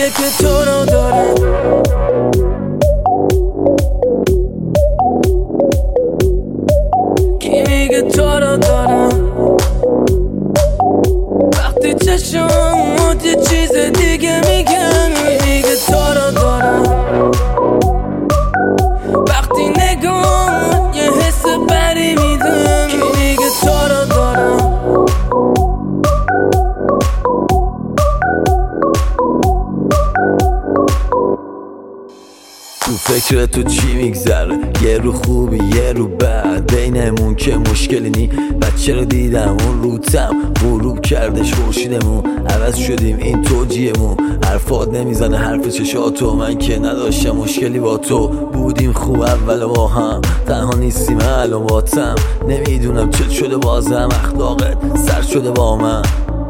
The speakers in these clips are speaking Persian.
که تو رو دارم. کی میگه تو رو دارم؟ وقتی چشمات یه چیز دیگه میگن. کی میگه تو رو دارم؟ وقتی نگاه یه حس بری میدن. کی میگه تو رو دارم؟ تو فکر تو چی میگذره؟ یه رو خوبی یه رو بد، بینمون که مشکلی نی. بچه رو دیدم اون روتم غروب کردش خورشیدمون، عوض شدیم این توجیهمون. حرفات نمیزنه حرف چشاتو، من که نداشتم مشکلی با تو. بودیم خوب اول با هم، تنها نیستیم الان باتم. نمیدونم چه شده بازم، اخلاقت سر شده با من.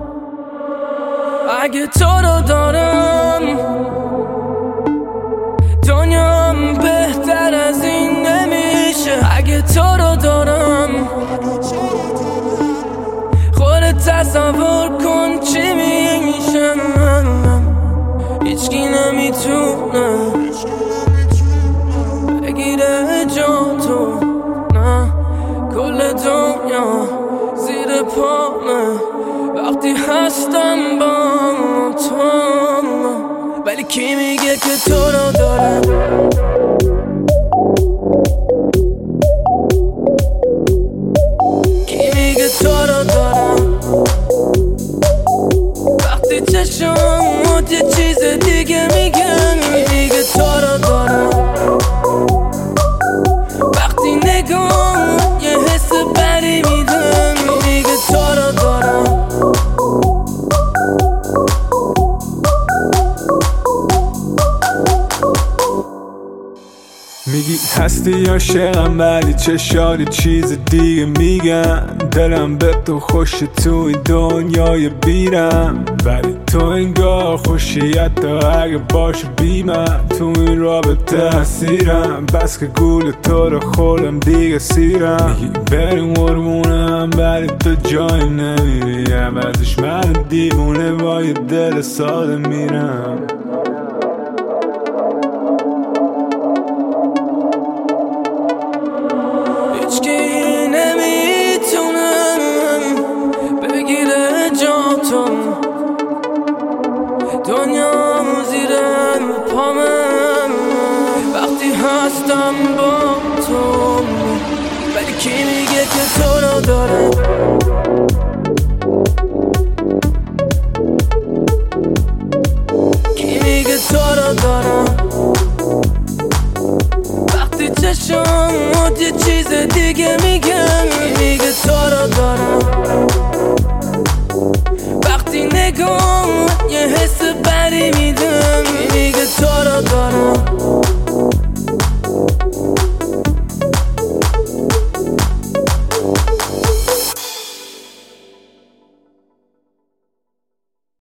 اگه تو رو دارم دنیام بهتر از این نمیشه. اگه تو رو دارم خودت تصور کن چی میشه. هیچکی نمیتونه بگیره جا تو، نه کل دنیا زیر پامه وقتی هستم با تو. ولی کی میگه که تو رو دارم؟ کی میگه تو رو دارم؟ وقتی چشمات یه چیز دیگه میگن. کی میگه تو رو دارم؟ وقتی نگاه یه حس بری میدن. کی میگه تو رو دارم؟ میگی هستی عاشقم ولی چشاری چیز دیگه میگن. دلم به تو خوشه تو این دنیای بیرم، ولی تو انگار خوشی حتی اگه باشه بی من. تو این رابطه اسیرم، بس که گول تو رو خورم دیگه سیرم. میگی بریم قربونم ولی تو جای نمیری، عوضش من دیوونه با یه دل ساده میرم. هیچکی نمیتونه بگیره جا تو، دنیا زیر پامه وقتی هستم با تو. ولی کی میگه که تو رو دارم؟ کی میگه تو رو دارم؟ وقتی چشمات یه چیز دیگه میگن.